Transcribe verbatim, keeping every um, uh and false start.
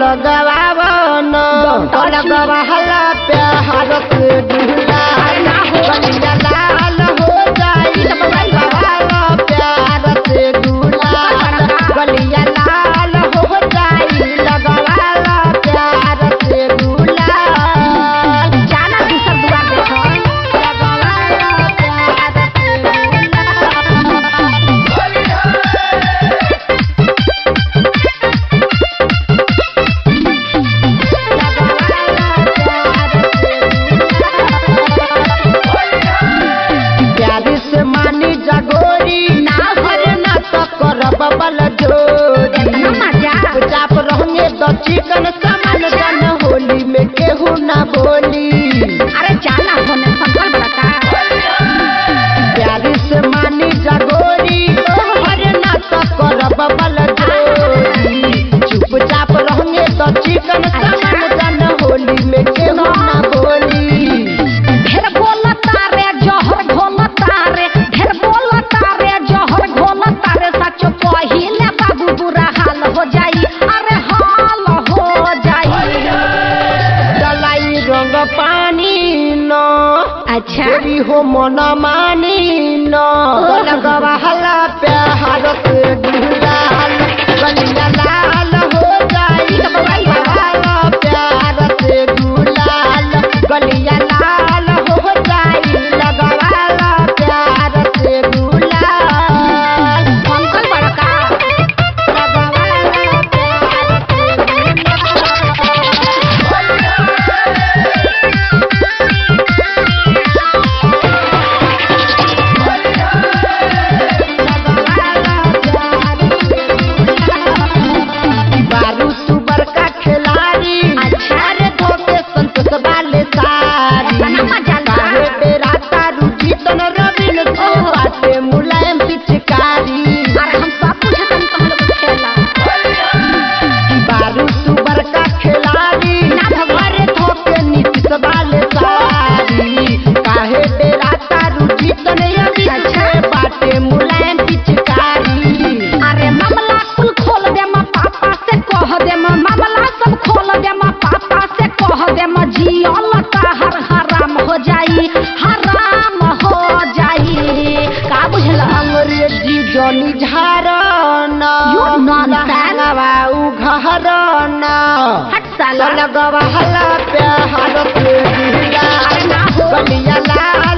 लगवावन लगवाला प्यार के दूल्हा गलिया लाल हो जाई लगवाला प्यार के दूल्हा गलिया लाल हो जाई लगवाला प्यार के दूल्हा जाना दूसर दुआ देखो लगवाला प्यार के प्यारी से मानी जागोरी ना हर ना तो करब बल जोरी इतना मजा चाप रहेंगे तो चिकन सामान जन होली में केहू ना बोली अरे जाना होने संभल बड़का प्यारी से मानी जागोरी हर ना तो करब बल जोरी चुपचाप रहेंगे तो चिकन सामान जन होली में केहू ना बोली ढेर बोलता रे जहर घोलता रे ढेर बोलता रे जहर घोलता रे सच पहिले बाबू बुरा हाल हो जाई अरे हाल हो जाई डलाई रंग पानी न अच्छा देवी हो मन मानी न लगवाला प्यार के दूल्हा गलिया लाल हो जाई लगवाला प्यार के दूल्हा गलिया लाल हो जाई लगवाला प्यार के दूल्हा अंकल बड़का लगवाला प्यार के बारू तू बड़का खिलाड़ी अच्छा। अरे धोके संतोष वाले सारी इतना मजा ला। काहे तेरा तारू जीतन रविन तू बाटे मुलायम पिचकारी अरे हम सब पूछतन तो हम लोग खेला बारू तू बड़का खिलाड़ी ना भगवान। अरे धोके नीतीश वाले सारी काहे तेरा तारू जीतन रविन तू बाटे मुलायम पिचकारी अरे मामला कुल खोल दे माँ पापा से कह दे माँ मामला सब खोल दे माँ पापा से कह दे माँ जियल हर हराम हो जाई हराम हो जाई का बुझला अंग्रेजी जनी झारना You nonsense. लगाऊ घरना हट साला लगवाला प्यार के दूल्हा अरे ना हो गलिया लाल